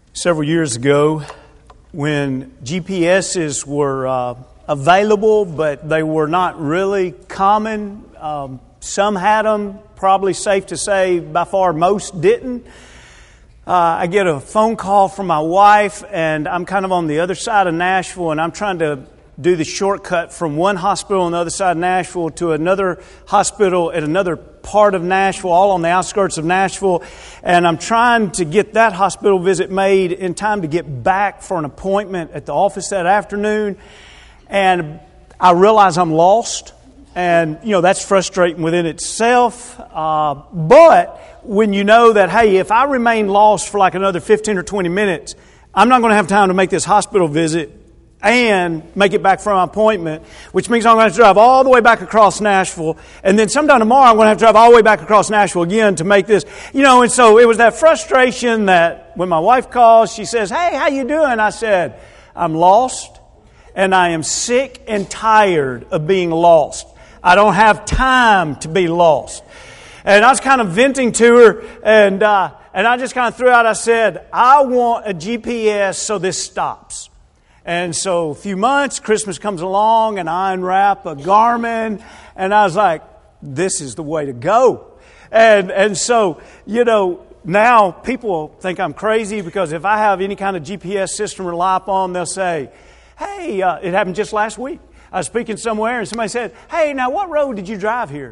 Several years ago, when GPSs were available, but they were not really common, some had them, probably safe to say by far most didn't. I get a phone call from my wife, and I'm kind of on the other side of Nashville, and I'm trying to do the shortcut from one hospital on the other side of Nashville to another hospital at another part of Nashville, all on the outskirts of Nashville. And I'm trying to get that hospital visit made in time to get back for an appointment at the office that afternoon. And I realize I'm lost. And, that's frustrating within itself. But when you know that, hey, if I remain lost for like another 15 or 20 minutes, I'm not going to have time to make this hospital visit and make it back for my appointment, which means I'm going to have to drive all the way back across Nashville. And then sometime tomorrow I'm going to have to drive all the way back across Nashville again to make this. And so it was that frustration that when my wife calls, she says, "Hey, how you doing?" I said, "I'm lost, and I am sick and tired of being lost. I don't have time to be lost." And I was kind of venting to her, and I just kind of threw out, I said, "I want a GPS so this stops." And so a few months, Christmas comes along, and I unwrap a Garmin, and I was like, this is the way to go. And so, now people think I'm crazy because if I have any kind of GPS system to rely upon, they'll say, "Hey," it happened just last week. I was speaking somewhere, and somebody said, "Hey, now what road did you drive here?"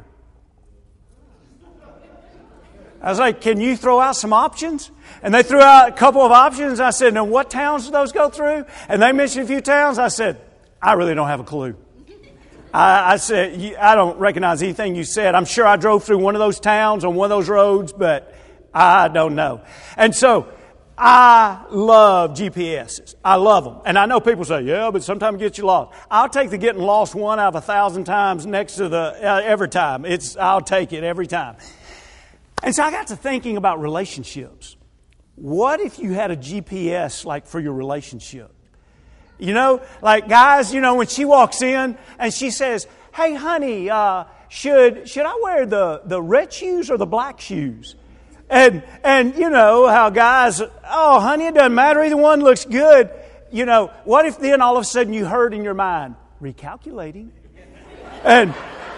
I was like, "Can you throw out some options?" And they threw out a couple of options. I said, "Now what towns do those go through?" And they mentioned a few towns. I said, "I really don't have a clue." I said, "I don't recognize anything you said. I'm sure I drove through one of those towns on one of those roads, but I don't know." And so I love GPSs. I love them. And I know people say, "Yeah, but sometimes it gets you lost." I'll take the getting lost one out of 1,000 times next to the every time. I'll take it every time. And so I got to thinking about relationships. What if you had a GPS like for your relationship? Like guys, when she walks in and she says, "Hey, honey, should I wear the red shoes or the black shoes?" And you know how guys, "Oh, honey, it doesn't matter. Either one looks good." What if then all of a sudden you heard in your mind, "Recalculating." And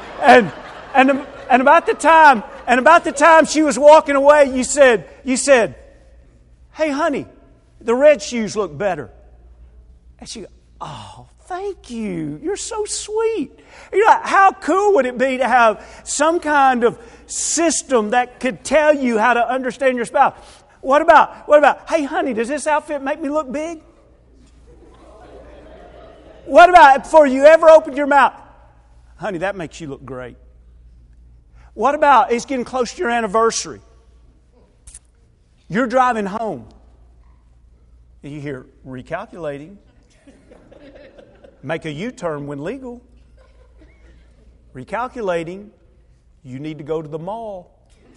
about the time she was walking away, you said, "Hey, honey, the red shoes look better." And she goes, "Oh, thank you. You're so sweet." How cool would it be to have some kind of system that could tell you how to understand your spouse? What about, "Hey, honey, does this outfit make me look big?" What about before you ever opened your mouth, "Honey, that makes you look great." What about it's getting close to your anniversary? You're driving home. And you hear, "Recalculating." Make a U-turn when legal. Recalculating. You need to go to the mall.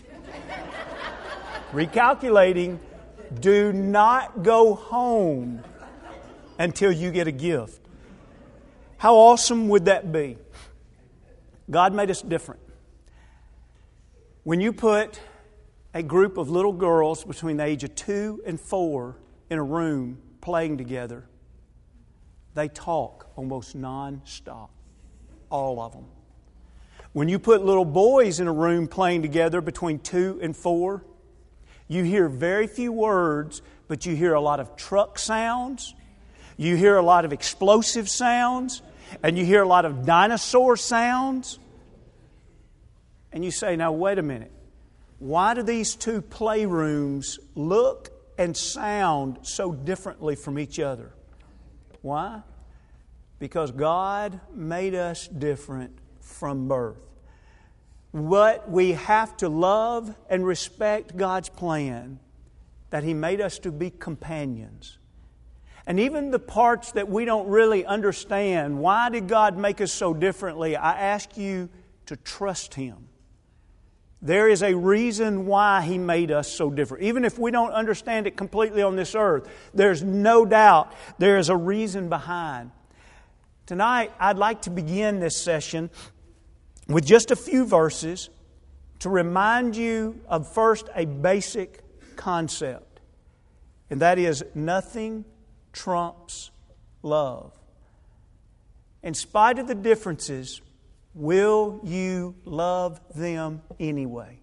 Recalculating. Do not go home until you get a gift. How awesome would that be? God made us different. When you put a group of little girls between the age of 2 and 4 in a room playing together, they talk almost non-stop. All of them. When you put little boys in a room playing together between 2 and 4, you hear very few words, but you hear a lot of truck sounds, you hear a lot of explosive sounds, and you hear a lot of dinosaur sounds. And you say, "Now wait a minute. Why do these two playrooms look and sound so differently from each other?" Why? Because God made us different from birth. But we have to love and respect God's plan that He made us to be companions. And even the parts that we don't really understand, why did God make us so differently? I ask you to trust Him. There is a reason why He made us so different. Even if we don't understand it completely on this earth, there's no doubt there is a reason behind. Tonight, I'd like to begin this session with just a few verses to remind you of first a basic concept. And that is, nothing trumps love. In spite of the differences, will you love them anyway?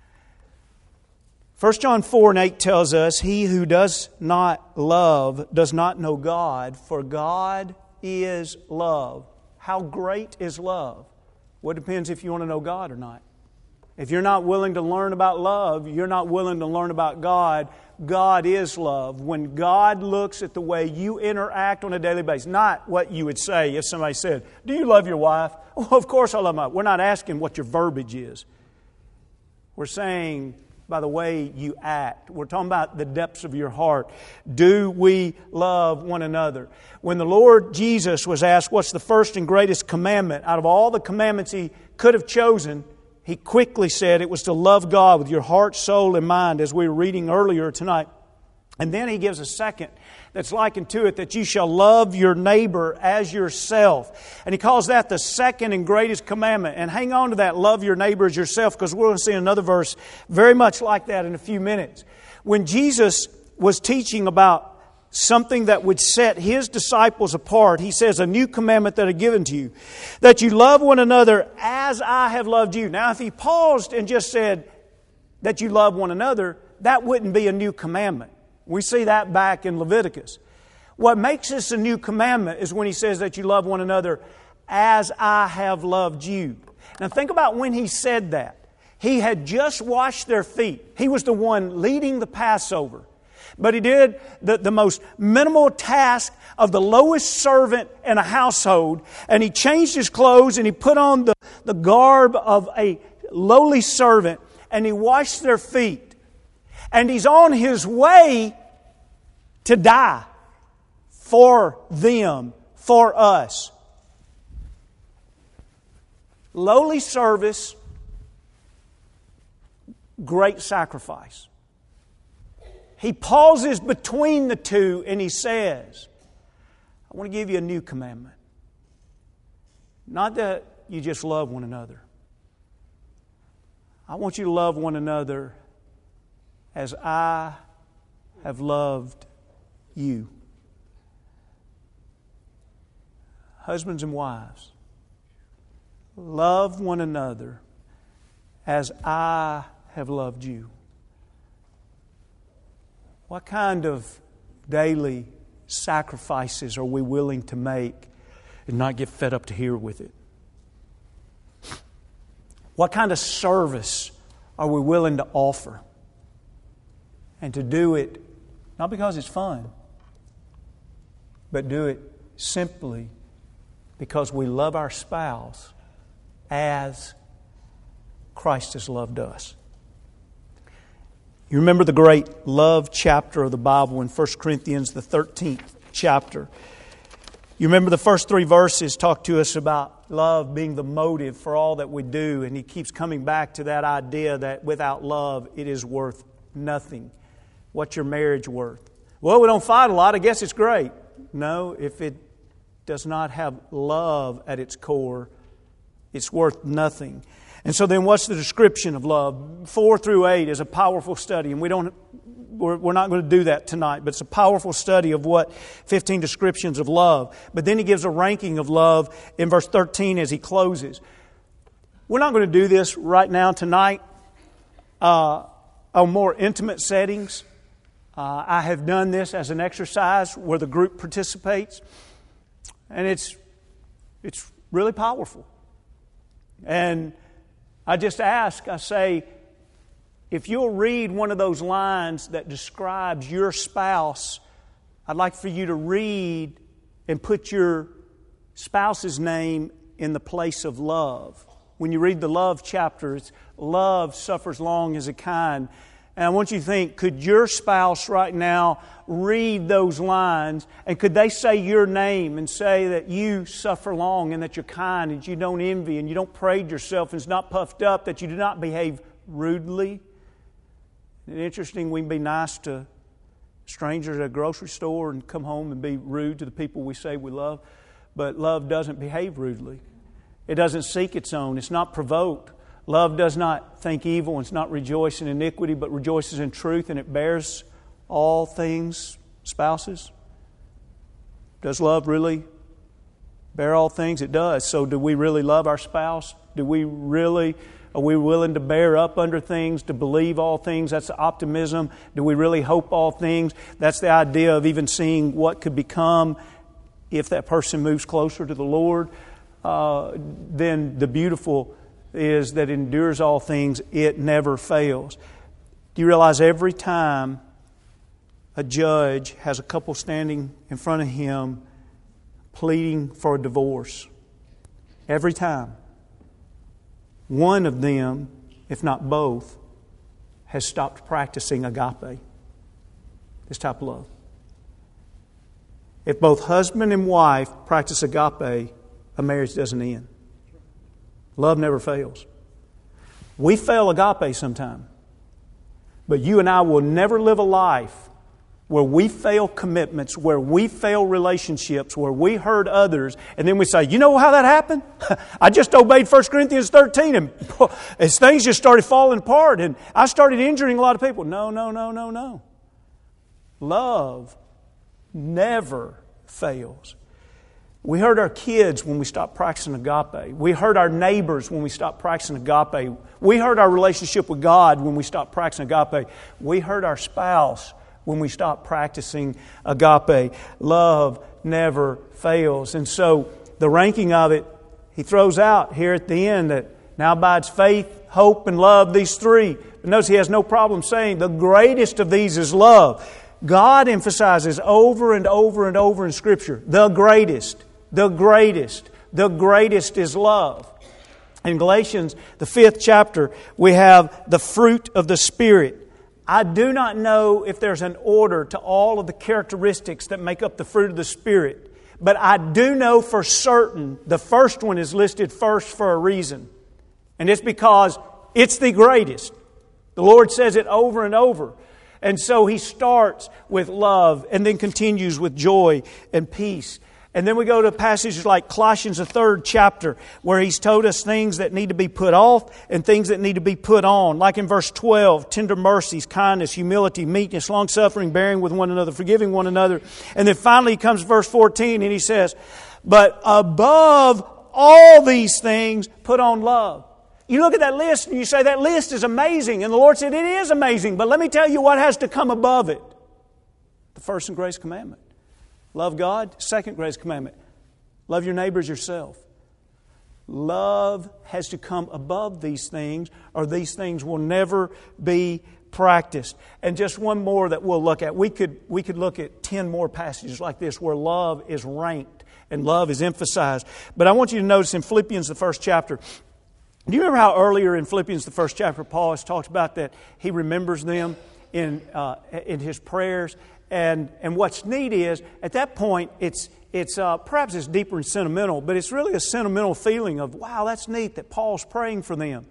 1 John 4:8 tells us, he who does not love does not know God, for God is love. How great is love? Well, it depends if you want to know God or not. If you're not willing to learn about love, you're not willing to learn about God. God is love. When God looks at the way you interact on a daily basis, not what you would say if somebody said, do you love your wife? Oh, of course I love my wife. We're not asking what your verbiage is. We're saying by the way you act. We're talking about the depths of your heart. Do we love one another? When the Lord Jesus was asked what's the first and greatest commandment, out of all the commandments He could have chosen, He quickly said it was to love God with your heart, soul, and mind, as we were reading earlier tonight. And then He gives a second that's likened to it, that you shall love your neighbor as yourself. And He calls that the second and greatest commandment. And hang on to that, love your neighbor as yourself, because we're going to see another verse very much like that in a few minutes. When Jesus was teaching about something that would set His disciples apart, He says, a new commandment that I have given to you, that you love one another as I have loved you. Now, if He paused and just said that you love one another, that wouldn't be a new commandment. We see that back in Leviticus. What makes this a new commandment is when He says that you love one another as I have loved you. Now think about when He said that. He had just washed their feet. He was the one leading the Passover. But He did the most minimal task of the lowest servant in a household. And He changed His clothes and He put on the garb of a lowly servant. And He washed their feet. And He's on His way to die for them, for us. Lowly service, great sacrifice. He pauses between the two and He says, I want to give you a new commandment. Not that you just love one another. I want you to love one another as I have loved you. Husbands and wives, love one another as I have loved you. What kind of daily sacrifices are we willing to make and not get fed up to here with it? What kind of service are we willing to offer? And to do it, not because it's fun, but do it simply because we love our spouse as Christ has loved us. You remember the great love chapter of the Bible in 1 Corinthians, the 13th chapter. You remember the first 3 verses talk to us about love being the motive for all that we do. And he keeps coming back to that idea that without love, it is worth nothing. What's your marriage worth? Well, we don't fight a lot. I guess it's great. No, if it does not have love at its core, it's worth nothing. And so then what's the description of love? 4 through 8 is a powerful study. And we're not going to do that tonight. But it's a powerful study of 15 descriptions of love. But then he gives a ranking of love in verse 13 as he closes. We're not going to do this right now tonight on more intimate settings. I have done this as an exercise where the group participates. And it's really powerful. And I just ask, I say, if you'll read one of those lines that describes your spouse, I'd like for you to read and put your spouse's name in the place of love. When you read the love chapter, it's love suffers long as a kind. And I want you to think, could your spouse right now read those lines and could they say your name and say that you suffer long and that you're kind and you don't envy and you don't parade yourself and it's not puffed up, that you do not behave rudely? Isn't it interesting, we can be nice to strangers at a grocery store and come home and be rude to the people we say we love, but love doesn't behave rudely. It doesn't seek its own. It's not provoked. Love does not think evil and it's not rejoice in iniquity, but rejoices in truth, and it bears all things, spouses? Does love really bear all things? It does. So do we really love our spouse? Are we willing to bear up under things, to believe all things? That's optimism. Do we really hope all things? That's the idea of even seeing what could become if that person moves closer to the Lord. Then the beautiful is that it endures all things. It never fails. Do you realize every time a judge has a couple standing in front of him pleading for a divorce, every time, one of them, if not both, has stopped practicing agape, this type of love. If both husband and wife practice agape, a marriage doesn't end. Love never fails. We fail agape sometime, but you and I will never live a life where we fail commitments, where we fail relationships, where we hurt others, and then we say, you know how that happened? I just obeyed 1 Corinthians 13, and as things just started falling apart, and I started injuring a lot of people. No. Love never fails. We hurt our kids when we stop practicing agape. We hurt our neighbors when we stop practicing agape. We hurt our relationship with God when we stop practicing agape. We hurt our spouse when we stop practicing agape. Love never fails. And so the ranking of it, he throws out here at the end that now abides faith, hope, and love, these three. But notice he has no problem saying the greatest of these is love. God emphasizes over and over and over in Scripture, the greatest is love. In Galatians, the 5th chapter, we have the fruit of the Spirit. I do not know if there's an order to all of the characteristics that make up the fruit of the Spirit, but I do know for certain the first one is listed first for a reason. And it's because it's the greatest. The Lord says it over and over. And so He starts with love and then continues with joy and peace. And then we go to passages like Colossians, the 3rd chapter, where He's told us things that need to be put off and things that need to be put on. Like in verse 12, tender mercies, kindness, humility, meekness, long-suffering, bearing with one another, forgiving one another. And then finally comes verse 14 and He says, but above all these things, put on love. You look at that list and you say, that list is amazing. And the Lord said, it is amazing. But let me tell you what has to come above it. The first and greatest commandment. Love God. Second greatest commandment. Love your neighbor as yourself. Love has to come above these things, or these things will never be practiced. And just one more that we'll look at. We could look at 10 more passages like this where love is ranked and love is emphasized. But I want you to notice in Philippians, the 1st chapter. Do you remember how earlier in Philippians, the 1st chapter, Paul has talked about that he remembers them in his prayers? And what's neat is, at that point, it's perhaps it's deeper and sentimental, but it's really a sentimental feeling of, wow, that's neat that Paul's praying for them.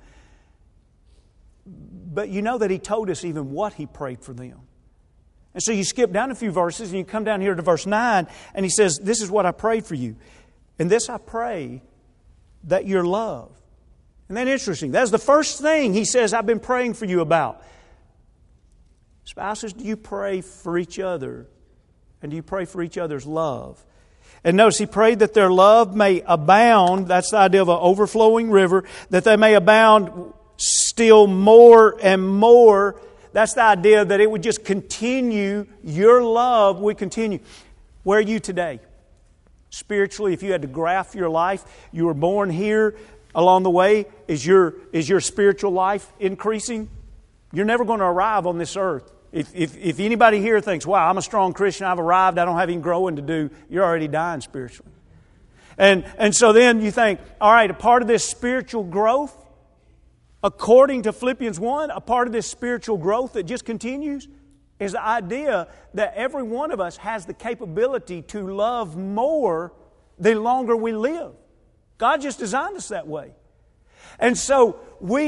But you know that he told us even what he prayed for them. And so you skip down a few verses and you come down here to verse 9, and he says, this is what I prayed for you. And this I pray, that your love. Isn't that interesting? That's the first thing he says, I've been praying for you about. Spouses, do you pray for each other? And do you pray for each other's love? And notice he prayed that their love may abound. That's the idea of an overflowing river. That they may abound still more and more. That's the idea that it would just continue. Your love would continue. Where are you today? Spiritually, if you had to graph your life, you were born here. Along the way, is your spiritual life increasing? You're never going to arrive on this earth. If anybody here thinks, wow, I'm a strong Christian, I've arrived, I don't have any growing to do, you're already dying spiritually. And so then you think, all right, a part of this spiritual growth, according to Philippians 1, a part of this spiritual growth that just continues is the idea that every one of us has the capability to love more the longer we live. God just designed us that way. And so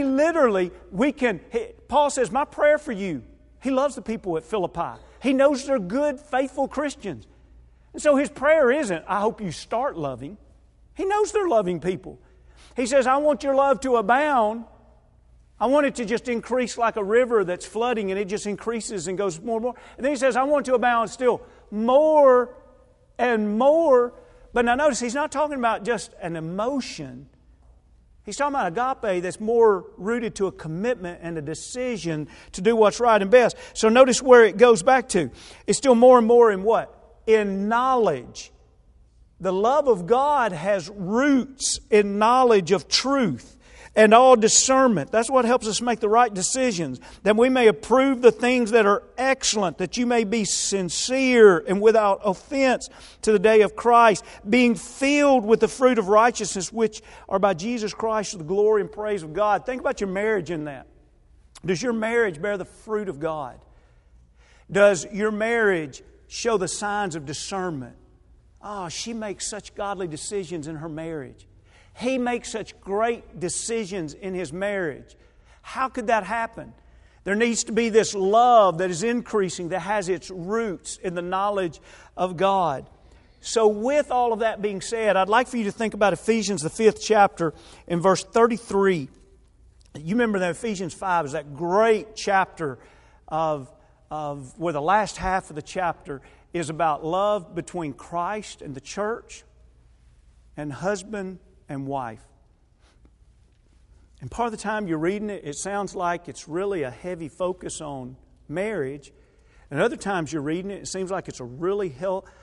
Paul says, my prayer for you, he loves the people at Philippi. He knows they're good, faithful Christians. And so his prayer isn't, I hope you start loving. He knows they're loving people. He says, I want your love to abound. I want it to just increase like a river that's flooding, and it just increases and goes more and more. And then he says, I want to abound still more and more. But now notice, he's not talking about just an emotion. He's talking about agape that's more rooted to a commitment and a decision to do what's right and best. So notice where it goes back to. It's still more and more in what? In knowledge. The love of God has roots in knowledge of truth and all discernment. That's what helps us make the right decisions, that we may approve the things that are excellent, that you may be sincere and without offense to the day of Christ, being filled with the fruit of righteousness, which are by Jesus Christ to the glory and praise of God. Think about your marriage in that. Does your marriage bear the fruit of God? Does your marriage show the signs of discernment? Oh, she makes such godly decisions in her marriage. He makes such great decisions in his marriage. How could that happen? There needs to be this love that is increasing, that has its roots in the knowledge of God. So with all of that being said, I'd like for you to think about Ephesians, the 5th chapter, in verse 33. You remember that Ephesians 5 is that great chapter of where the last half of the chapter is about love between Christ and the church and husband and wife. And part of the time you're reading it, it sounds like it's really a heavy focus on marriage. And other times you're reading it, it seems like it's a really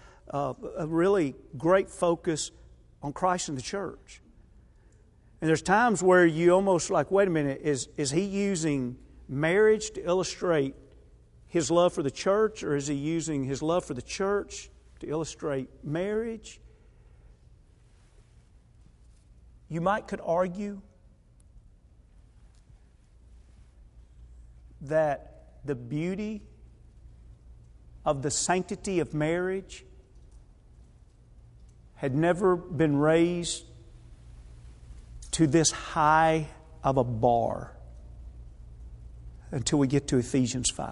great focus on Christ and the church. And there's times where you almost like, wait a minute, is he using marriage to illustrate his love for the church, or is he using his love for the church to illustrate marriage? You could argue that the beauty of the sanctity of marriage had never been raised to this high of a bar until we get to Ephesians 5.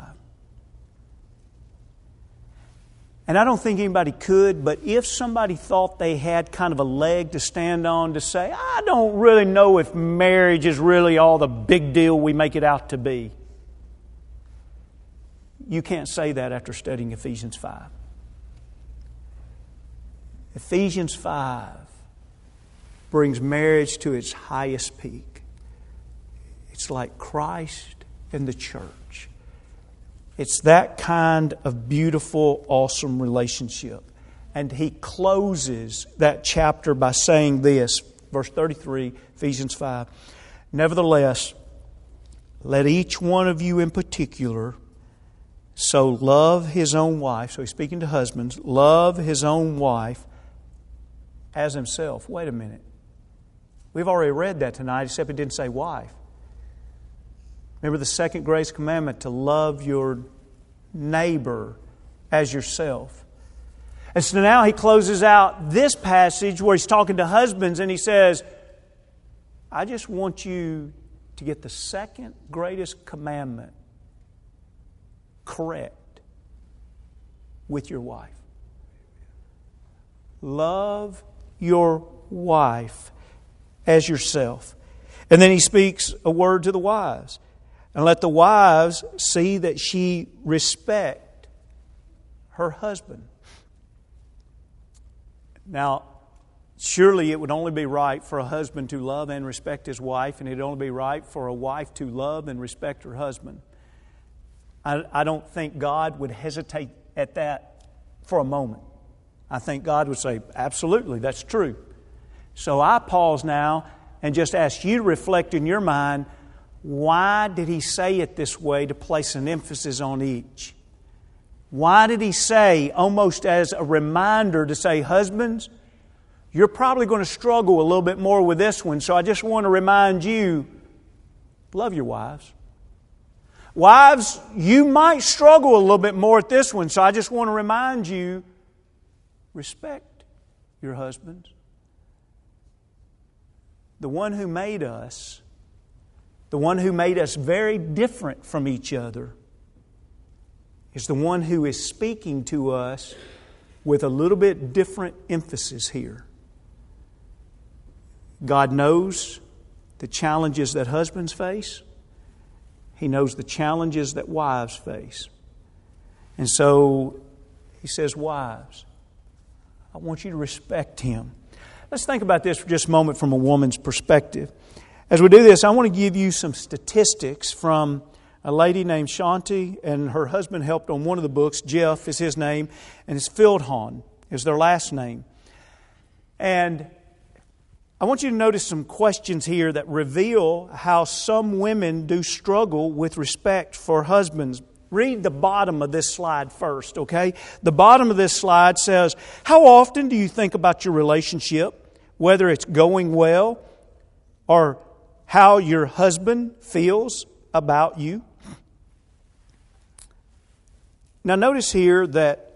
And I don't think anybody could, but if somebody thought they had kind of a leg to stand on to say, I don't really know if marriage is really all the big deal we make it out to be, you can't say that after studying Ephesians 5. Ephesians 5 brings marriage to its highest peak. It's like Christ and the church. It's that kind of beautiful, awesome relationship. And he closes that chapter by saying this, verse 33, Ephesians 5. Nevertheless, let each one of you in particular so love his own wife. So he's speaking to husbands. Love his own wife as himself. Wait a minute. We've already read that tonight, except it didn't say wife. Remember the second greatest commandment, to love your neighbor as yourself. And so now he closes out this passage where he's talking to husbands and he says, I just want you to get the second greatest commandment correct with your wife. Love your wife as yourself. And then he speaks a word to the wives. And let the wives see that she respect her husband. Now, surely it would only be right for a husband to love and respect his wife, and it would only be right for a wife to love and respect her husband. I don't think God would hesitate at that for a moment. I think God would say, absolutely, that's true. So I pause now and just ask you to reflect in your mind, why did he say it this way to place an emphasis on each? Why did he say, almost as a reminder to say, husbands, you're probably going to struggle a little bit more with this one, so I just want to remind you, love your wives. Wives, you might struggle a little bit more at this one, so I just want to remind you, respect your husbands. The one who made us, the one who made us very different from each other, is the one who is speaking to us with a little bit different emphasis here. God knows the challenges that husbands face. He knows the challenges that wives face. And so He says, wives, I want you to respect him. Let's think about this for just a moment from a woman's perspective. As we do this, I want to give you some statistics from a lady named Shanti, and her husband helped on one of the books. Jeff is his name, and it's Fieldhahn is their last name. And I want you to notice some questions here that reveal how some women do struggle with respect for husbands. Read the bottom of this slide first, okay? The bottom of this slide says, how often do you think about your relationship, whether it's going well or how your husband feels about you? Now notice here that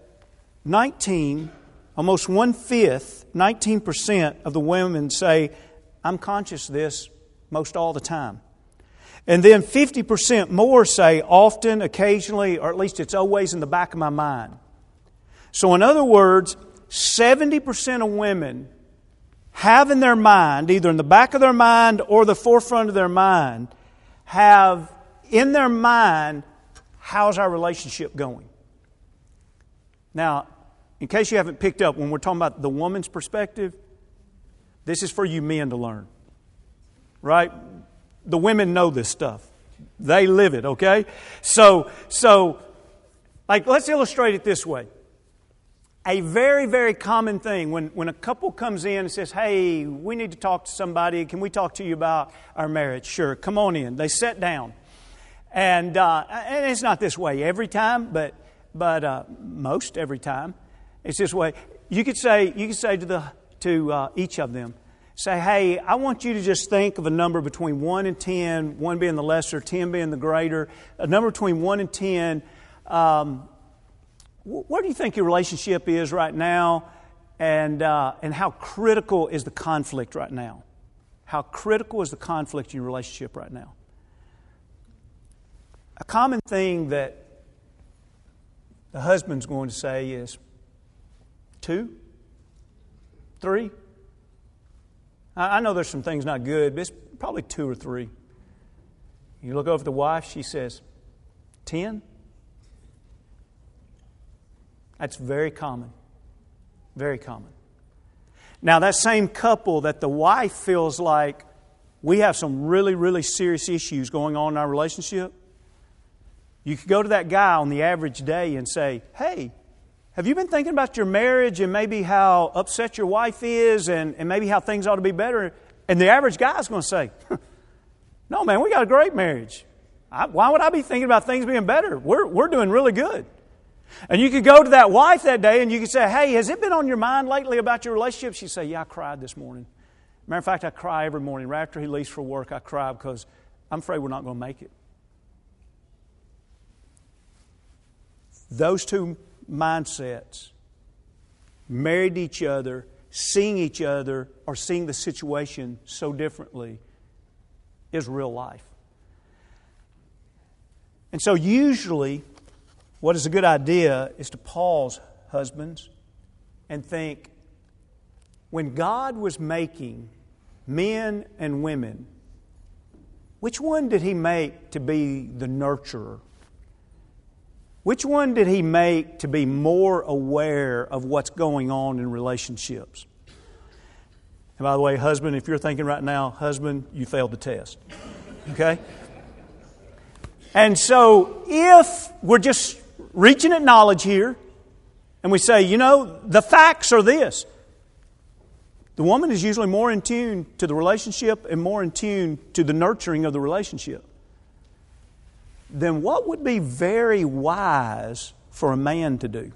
almost 1/5, 19% of the women say, I'm conscious of this most all the time. And then 50% more say often, occasionally, or at least it's always in the back of my mind. So in other words, 70% of women have in their mind, either in the back of their mind or the forefront of their mind, have in their mind, how's our relationship going? Now, in case you haven't picked up, when we're talking about the woman's perspective, this is for you men to learn. Right? The women know this stuff. They live it, okay? So, let's illustrate it this way. A very, very common thing when a couple comes in and says, hey, we need to talk to somebody. Can we talk to you about our marriage? Sure, come on in. They sit down. And it's not this way every time, but most every time. It's this way. You could say to each of them, say, hey, I want you to just think of a number between 1 and 10, 1 being the lesser, 10 being the greater, a number between 1 and 10. Where do you think your relationship is right now? And how critical is the conflict right now? How critical is the conflict in your relationship right now? A common thing that the husband's going to say is 2, 3. I know there's some things not good, but it's probably 2 or 3. You look over at the wife, she says 10. That's very common. Very common. Now, that same couple that the wife feels like we have some really, really serious issues going on in our relationship, you could go to that guy on the average day and say, hey, have you been thinking about your marriage and maybe how upset your wife is and maybe how things ought to be better? And the average guy is going to say, no, man, we got a great marriage. Why would I be thinking about things being better? We're doing really good. And you could go to that wife that day and you could say, hey, has it been on your mind lately about your relationship? She'd say, yeah, I cried this morning. Matter of fact, I cry every morning. Right after he leaves for work, I cry because I'm afraid we're not going to make it. Those two mindsets, married to each other, seeing each other, or seeing the situation so differently, is real life. And so usually, what is a good idea is to pause, husbands, and think, when God was making men and women, which one did He make to be the nurturer? Which one did He make to be more aware of what's going on in relationships? And by the way, husband, if you're thinking right now, husband, you failed the test. Okay? And so if we're just reaching at knowledge here, and we say, the facts are this. The woman is usually more in tune to the relationship and more in tune to the nurturing of the relationship. Then what would be very wise for a man to do?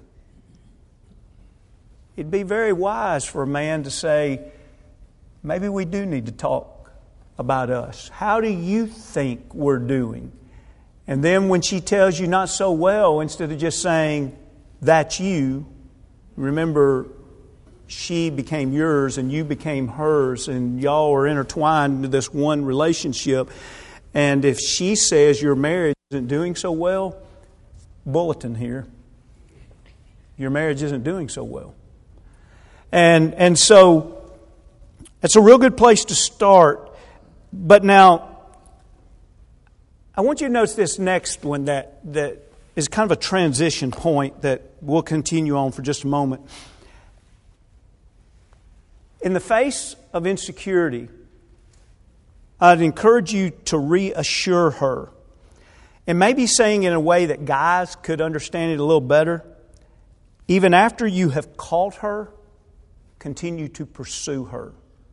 It'd be very wise for a man to say, maybe we do need to talk about us. How do you think we're doing? And then when she tells you not so well, instead of just saying, that's you, remember, she became yours and you became hers and y'all are intertwined into this one relationship. And if she says your marriage isn't doing so well, bulletin here, your marriage isn't doing so well. And so it's a real good place to start. But now, I want you to notice this next one that is kind of a transition point that we'll continue on for just a moment. In the face of insecurity, I'd encourage you to reassure her. And maybe saying in a way that guys could understand it a little better. Even after you have caught her, continue to pursue her.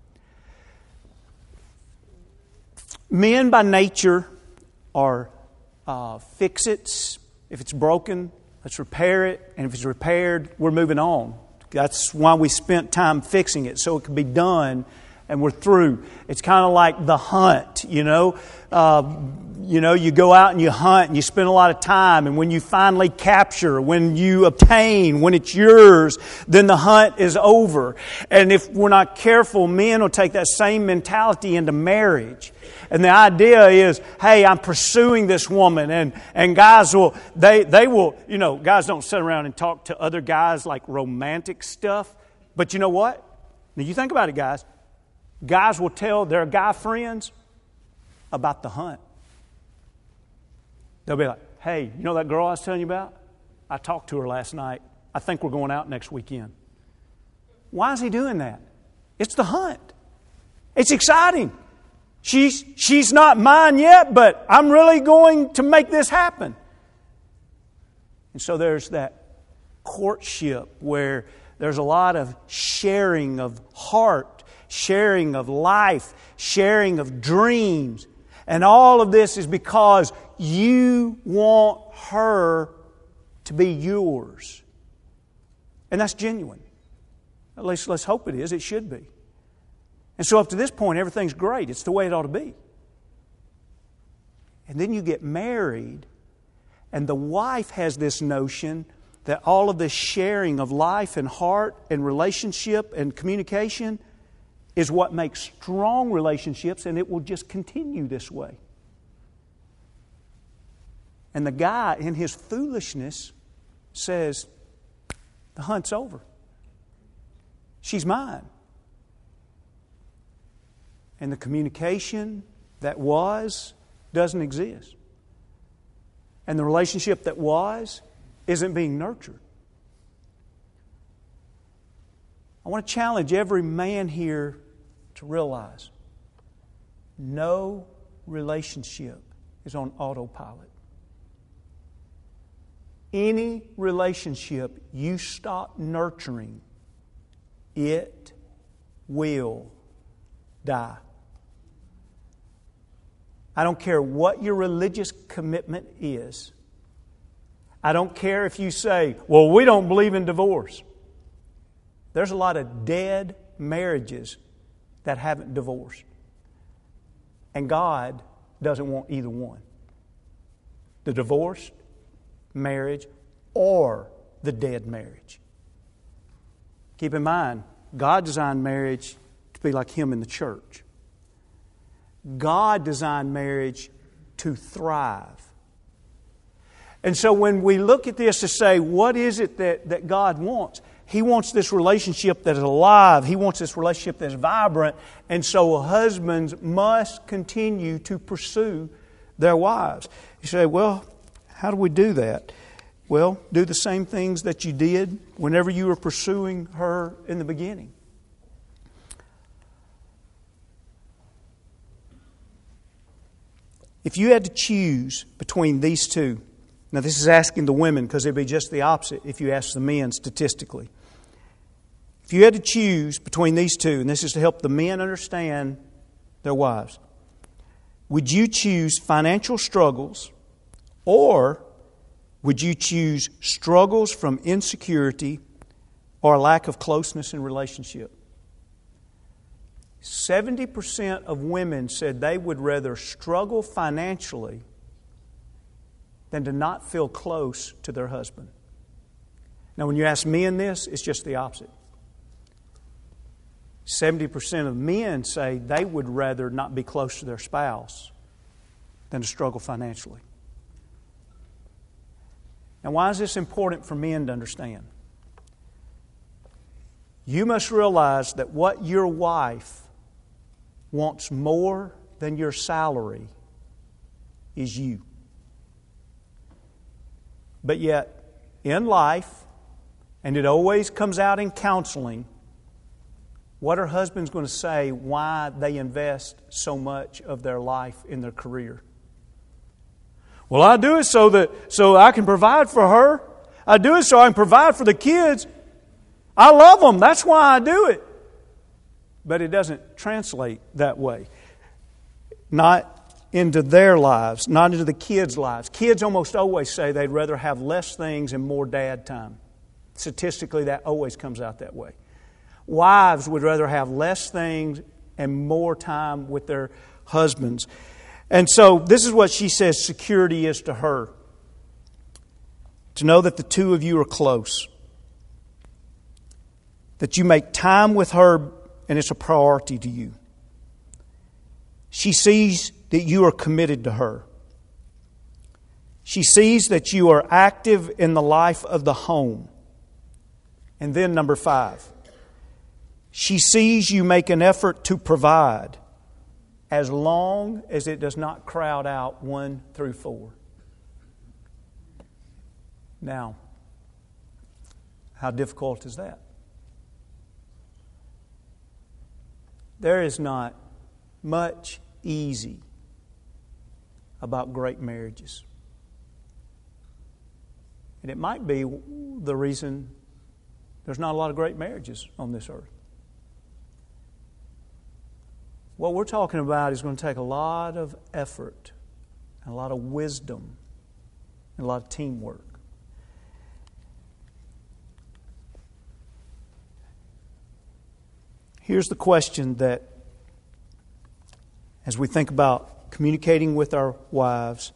Men by nature are fix-its. If it's broken, let's repair it. And if it's repaired, we're moving on. That's why we spent time fixing it, so it could be done and we're through. It's kind of like the hunt, you know. You go out and you hunt and you spend a lot of time, and when you finally capture, when you obtain, when it's yours, then the hunt is over. And if we're not careful, men will take that same mentality into marriage. And the idea is, hey, I'm pursuing this woman, and guys will, they will, guys don't sit around and talk to other guys like romantic stuff. But you know what? Now you think about it, guys. Guys will tell their guy friends about the hunt. They'll be like, hey, you know that girl I was telling you about? I talked to her last night. I think we're going out next weekend. Why is he doing that? It's the hunt. It's exciting. She's not mine yet, but I'm really going to make this happen. And so there's that courtship where there's a lot of sharing of heart, sharing of life, sharing of dreams. And all of this is because you want her to be yours. And that's genuine. At least let's hope it is. It should be. And so up to this point, everything's great. It's the way it ought to be. And then you get married, and the wife has this notion that all of this sharing of life and heart and relationship and communication is what makes strong relationships, and it will just continue this way. And the guy, in his foolishness, says, the hunt's over. She's mine. And the communication that was doesn't exist. And the relationship that was isn't being nurtured. I want to challenge every man here to realize no relationship is on autopilot. Any relationship you stop nurturing, it will die. I don't care what your religious commitment is. I don't care if you say, well, we don't believe in divorce. There's a lot of dead marriages that haven't divorced. And God doesn't want either one. The divorced marriage or the dead marriage. Keep in mind, God designed marriage to be like Him in the church. God designed marriage to thrive. And so when we look at this to say, what is it that God wants? He wants this relationship that is alive. He wants this relationship that is vibrant. And so husbands must continue to pursue their wives. You say, well, how do we do that? Well, do the same things that you did whenever you were pursuing her in the beginning. If you had to choose between these two, now this is asking the women because it'd be just the opposite if you ask the men statistically. If you had to choose between these two, and this is to help the men understand their wives, would you choose financial struggles, or would you choose struggles from insecurity or a lack of closeness in relationship? 70% of women said they would rather struggle financially than to not feel close to their husband. Now, when you ask men this, it's just the opposite. 70% of men say they would rather not be close to their spouse than to struggle financially. Now, why is this important for men to understand? You must realize that what your wife wants more than your salary is you. But yet, in life, and it always comes out in counseling, what are husbands going to say why they invest so much of their life in their career? Well, I do it so I can provide for her. I do it so I can provide for the kids. I love them. That's why I do it. But it doesn't translate that way. Not into their lives, not into the kids' lives. Kids almost always say they'd rather have less things and more dad time. Statistically, that always comes out that way. Wives would rather have less things and more time with their husbands. And so this is what she says security is to her. To know that the two of you are close. That you make time with her and it's a priority to you. She sees that you are committed to her. She sees that you are active in the life of the home. And then number 5, she sees you make an effort to provide as long as it does not crowd out 1 through 4. Now, how difficult is that? There is not much easy about great marriages. And it might be the reason there's not a lot of great marriages on this earth. What we're talking about is going to take a lot of effort, and a lot of wisdom, and a lot of teamwork. Here's the question that, as we think about communicating with our wives,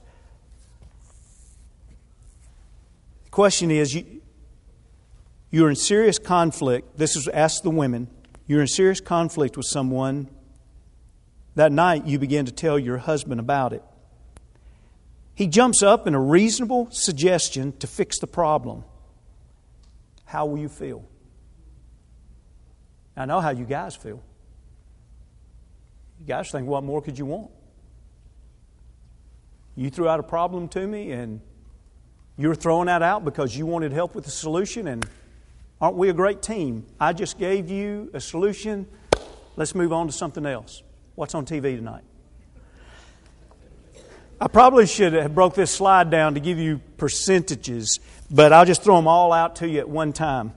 the question is, you're in serious conflict. This is ask the women. You're in serious conflict with someone. That night you begin to tell your husband about it. He jumps up in a reasonable suggestion to fix the problem. How will you feel? I know how you guys feel. You guys think, what more could you want? You threw out a problem to me and you were throwing that out because you wanted help with the solution, and aren't we a great team? I just gave you a solution. Let's move on to something else. What's on TV tonight? I probably should have broke this slide down to give you percentages, but I'll just throw them all out to you at one time.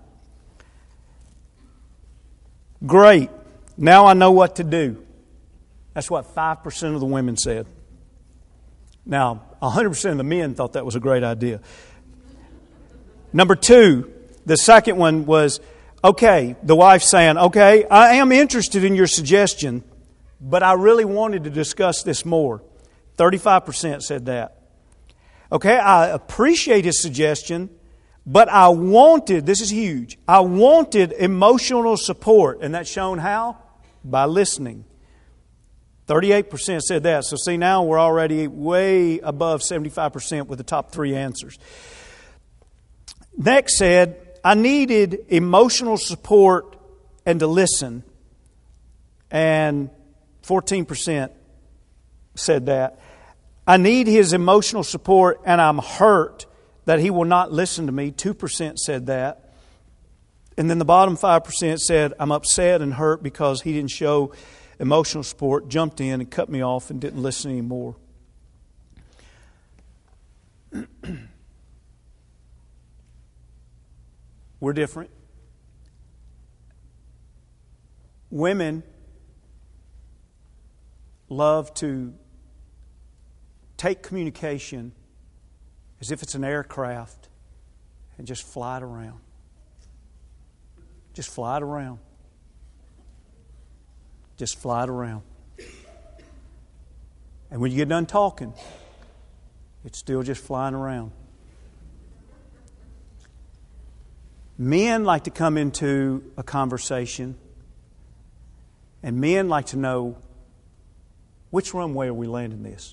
Great. Now I know what to do. That's what 5% of the women said. Now, 100% of the men thought that was a great idea. Number 2, the second one was, okay, the wife saying, okay, I am interested in your suggestion, but I really wanted to discuss this more. 35% said that. Okay, I appreciate his suggestion, but I wanted, this is huge, I wanted emotional support. And that's shown how? By listening. 38% said that. So see, now we're already way above 75% with the top 3 answers. Next said, I needed emotional support and to listen. And 14% said that. I need his emotional support and I'm hurt that he will not listen to me. 2% said that. And then the bottom 5% said, I'm upset and hurt because he didn't show emotional support, jumped in and cut me off and didn't listen anymore. We're different. Women love to take communication as if it's an aircraft and just fly it around. Just fly it around. Just fly it around. And when you get done talking, it's still just flying around. Men like to come into a conversation, and men like to know, which runway are we landing this?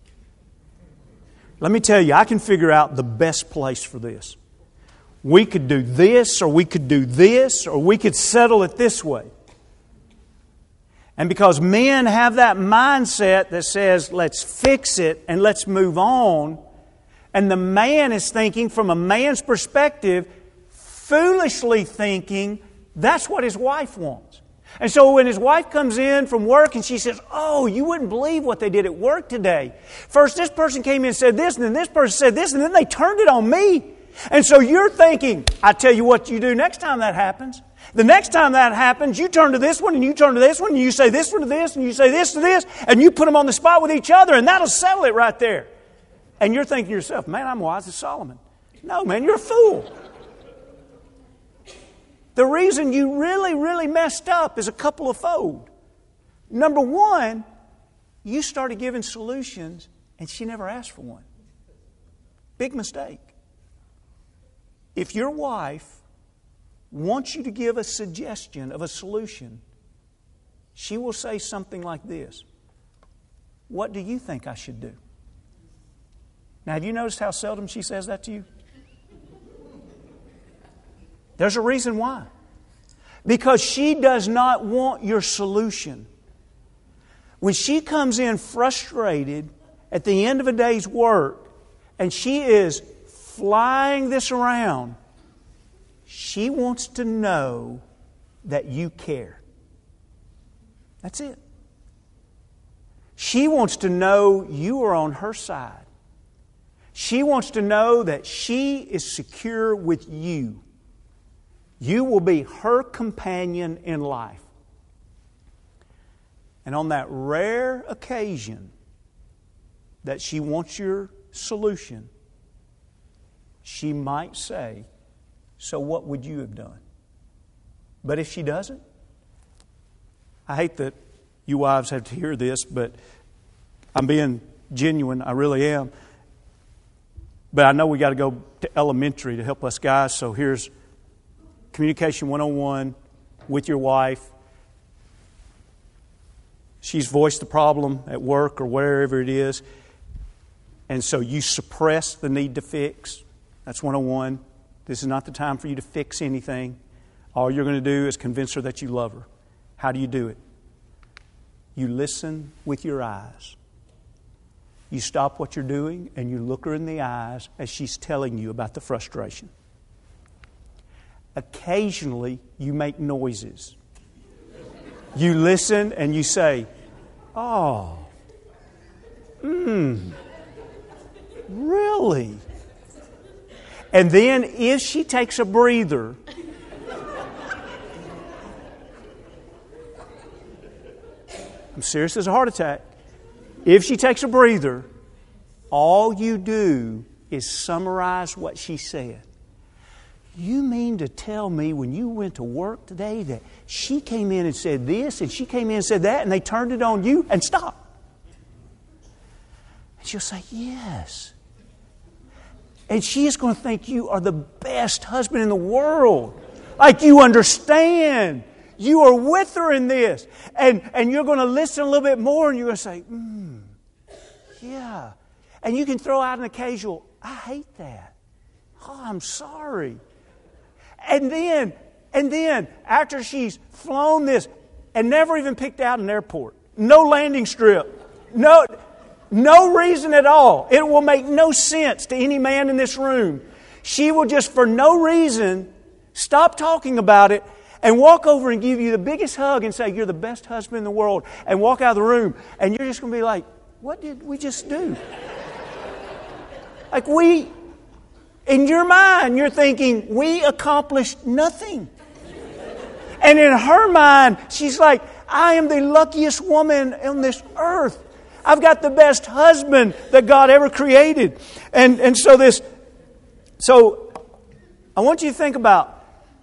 Let me tell you, I can figure out the best place for this. We could do this, or we could do this, or we could settle it this way. And because men have that mindset that says, let's fix it and let's move on, and the man is thinking from a man's perspective, foolishly thinking that's what his wife wants. And so when his wife comes in from work and she says, oh, you wouldn't believe what they did at work today. First this person came in and said this, and then this person said this, and then they turned it on me. And so you're thinking, I tell you what you do next time that happens. The next time that happens, you turn to this one and you turn to this one and you say this one to this and you say this to this and you put them on the spot with each other and that'll settle it right there. And you're thinking to yourself, man, I'm wise as Solomon. No, man, you're a fool. The reason you really, really messed up is a couple of fold. Number one, you started giving solutions and she never asked for one. Big mistake. If your wife wants you to give a suggestion of a solution, she will say something like this: what do you think I should do? Now, have you noticed how seldom she says that to you? There's a reason why. Because she does not want your solution. When she comes in frustrated at the end of a day's work and she is flying this around, she wants to know that you care. That's it. She wants to know you are on her side. She wants to know that she is secure with you. You will be her companion in life. And on that rare occasion that she wants your solution, she might say, so what would you have done? But if she doesn't, I hate that you wives have to hear this, but I'm being genuine, I really am. But I know we got to go to elementary to help us guys, so here's Communication 101 with your wife. She's voiced the problem at work or wherever it is, and so you suppress the need to fix. That's 101. This is not the time for you to fix anything. All you're going to do is convince her that you love her. How do you do it? You listen with your eyes. You stop what you're doing and you look her in the eyes as she's telling you about the frustration. Occasionally, you make noises. You listen and you say, oh, really? And then if she takes a breather, I'm serious as a heart attack. If she takes a breather, all you do is summarize what she said. You mean to tell me when you went to work today that she came in and said this and she came in and said that and they turned it on you? And stop. And she'll say, yes. And she is going to think you are the best husband in the world. Like you understand. You are with her in this. And you're going to listen a little bit more and you're going to say, yeah. And you can throw out an occasional, I hate that. Oh, I'm sorry. And then, after she's flown this and never even picked out an airport, no landing strip, no reason at all. It will make no sense to any man in this room. She will just, for no reason, stop talking about it and walk over and give you the biggest hug and say, you're the best husband in the world, and walk out of the room. And you're just going to be like, what did we just do? In your mind, you're thinking, we accomplished nothing. And in her mind, she's like, I am the luckiest woman on this earth. I've got the best husband that God ever created. And so I want you to think about,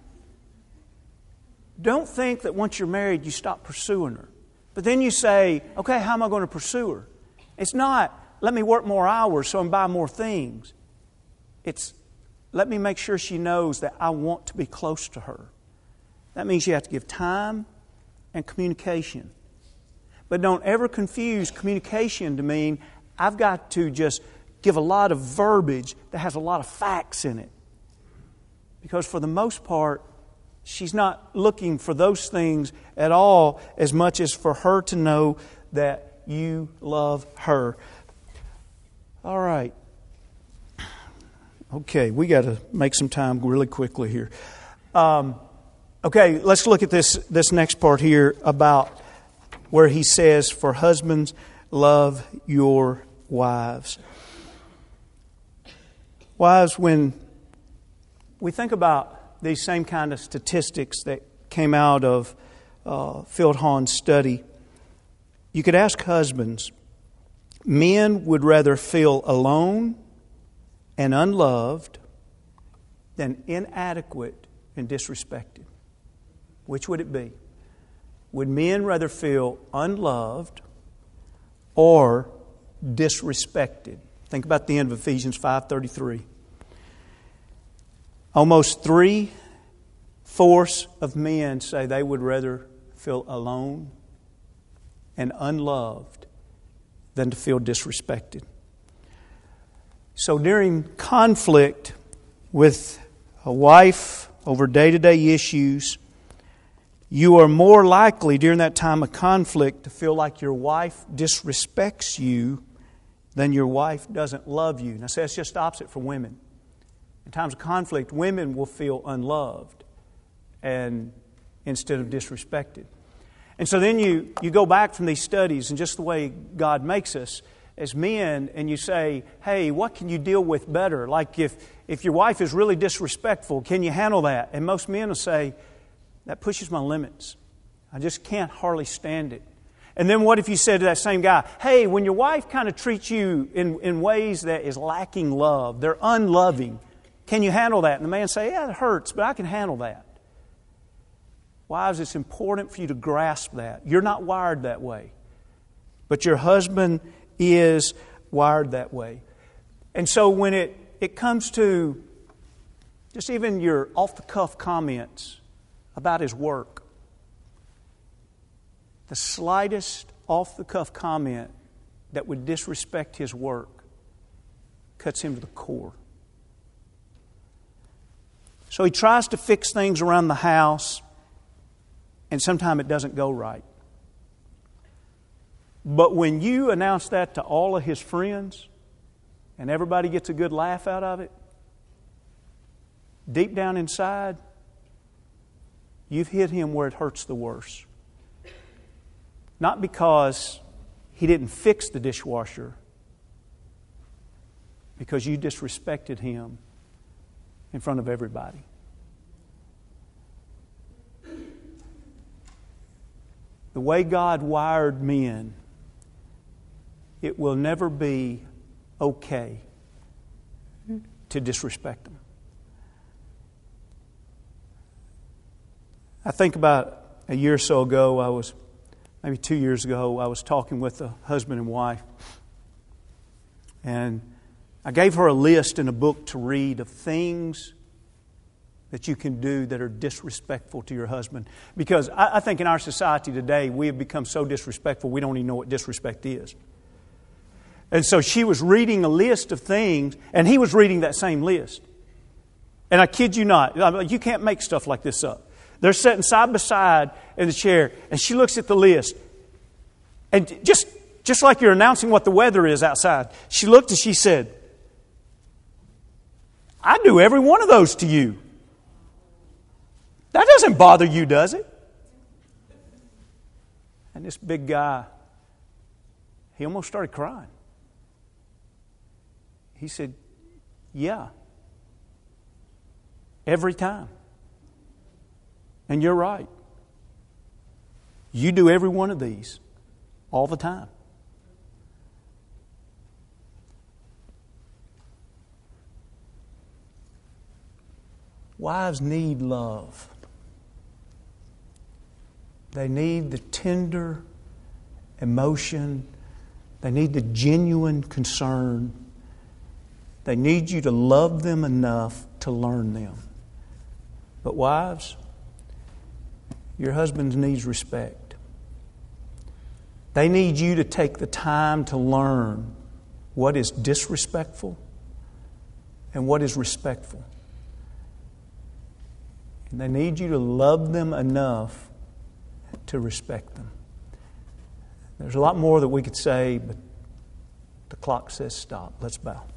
don't think that once you're married, you stop pursuing her. But then you say, okay, how am I going to pursue her? It's not, let me work more hours so I can buy more things. It's, let me make sure she knows that I want to be close to her. That means you have to give time and communication. But don't ever confuse communication to mean I've got to just give a lot of verbiage that has a lot of facts in it. Because for the most part, She's not looking for those things at all as much as for her to know that you love her. All right. Okay, we got to make some time really quickly here. Okay, let's look at this next part here about where he says, for husbands, love your wives. Wives, when we think about these same kind of statistics that came out of Phil Hahn's study, you could ask husbands, men would rather feel alone and unloved than inadequate and disrespected. Which would it be? Would men rather feel unloved or disrespected? Think about the end of Ephesians 5:33. Almost 3/4 of men say they would rather feel alone and unloved than to feel disrespected. So during conflict with a wife over day-to-day issues, you are more likely during that time of conflict to feel like your wife disrespects you than your wife doesn't love you. Now, see, that's just the opposite for women. In times of conflict, women will feel unloved and instead of disrespected. And so then you go back from these studies and just the way God makes us as men, and you say, hey, what can you deal with better? Like if your wife is really disrespectful, can you handle that? And most men will say, that pushes my limits. I just can't hardly stand it. And then what if you said to that same guy, hey, when your wife kind of treats you in ways that is lacking love, they're unloving, can you handle that? And the man say, yeah, it hurts, but I can handle that. Wives, it's important for you to grasp that. You're not wired that way. But your husband is wired that way. And so when it comes to just even your off-the-cuff comments about his work, the slightest off-the-cuff comment that would disrespect his work cuts him to the core. So he tries to fix things around the house, and sometimes it doesn't go right. But when you announce that to all of his friends, and everybody gets a good laugh out of it, deep down inside, you've hit him where it hurts the worst. Not because he didn't fix the dishwasher, because you disrespected him in front of everybody. The way God wired men, it will never be okay to disrespect them. I think about a year or so ago, maybe 2 years ago, I was talking with a husband and wife. And I gave her a list in a book to read of things that you can do that are disrespectful to your husband. Because I think in our society today, we have become so disrespectful, we don't even know what disrespect is. And so she was reading a list of things, and he was reading that same list. And I kid you not, you can't make stuff like this up. They're sitting side by side in the chair, and she looks at the list. And just like you're announcing what the weather is outside, she looked and she said, I do every one of those to you. That doesn't bother you, does it? And this big guy, he almost started crying. He said, yeah, every time. And you're right. You do every one of these all the time. Wives need love. They need the tender emotion. They need the genuine concern. They need you to love them enough to learn them. But wives, your husbands need respect. They need you to take the time to learn what is disrespectful and what is respectful. And they need you to love them enough to respect them. There's a lot more that we could say, but the clock says stop. Let's bow.